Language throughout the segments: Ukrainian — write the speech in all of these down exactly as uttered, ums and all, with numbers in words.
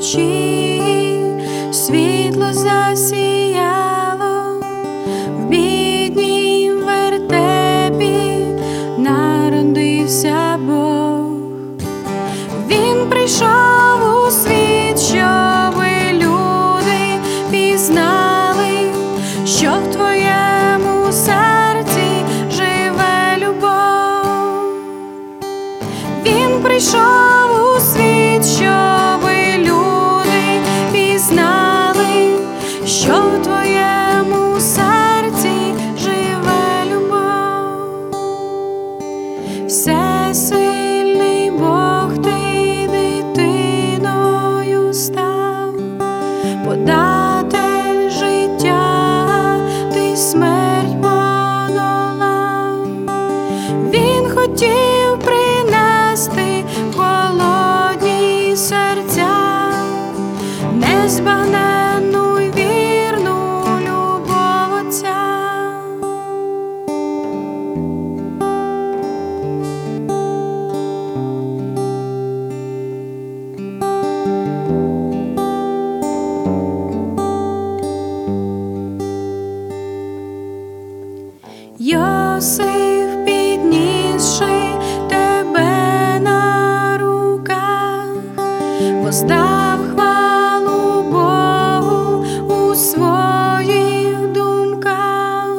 ночі світло засіяло, в біднім вертепі народився Бог. Він прийшов у світ, щоби люди пізнали, що в твоєму серці живе любов. Він прийшов у світ, щоби люди пізнали, що в твоєму серці живе любов. Всесильний Бог, ти дитиною став, податель життя, ти смерть подолав. Він хотів принести холодні серця незбагненну й вірну любов Отця. Йосиф, піднісши тебе на руках, воздав хвалу Богу у своїх думках.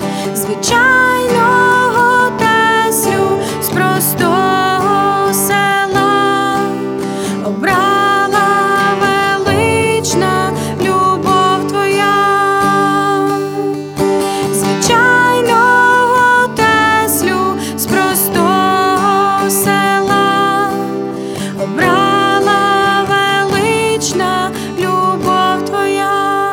Звичайного теслю з простого села обрала велична любов твоя. Звичайного теслю з простого села обрала велична любов твоя.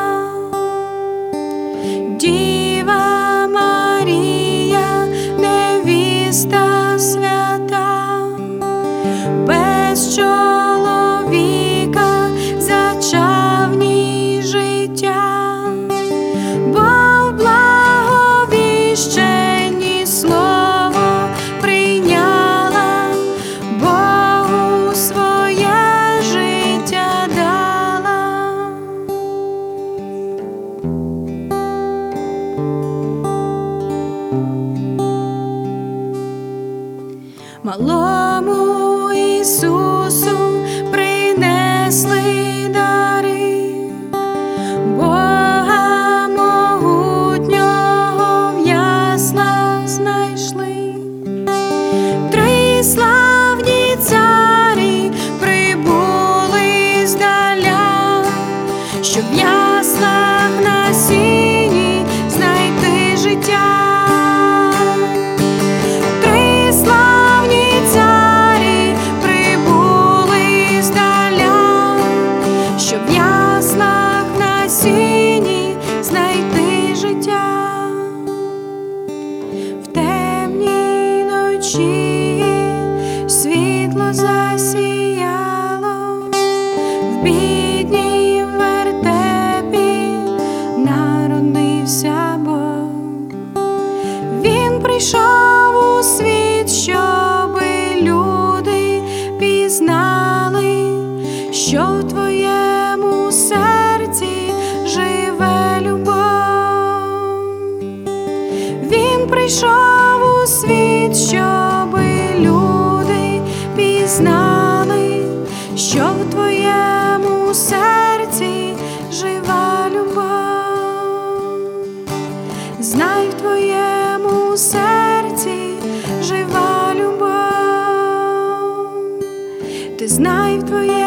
Діва Марія, невіста свята, без чоловіка зачав в ній життя, бо в благовіщенні слово прийняла, Богу своє життя дала. Малому Ісусу принесли дари, Бога могутнього в яслах знайшли. Три славні царі прибули здаля, щоб в яслах на сіні знайти життя. Три славні царі прибули здаля, щоб в яслах на сіні знайти життя. В темній ночі світло засіяло, в біднім вертепі народився Бог. Він прийшов у світ, щоби люди пізнали, що в твоєму серці живе любов. Він прийшов у світ, щоби люди пізнали, що в твоєму серці жива любов. Знай, в твоєму серці жива любов. Ти знай, в твоєму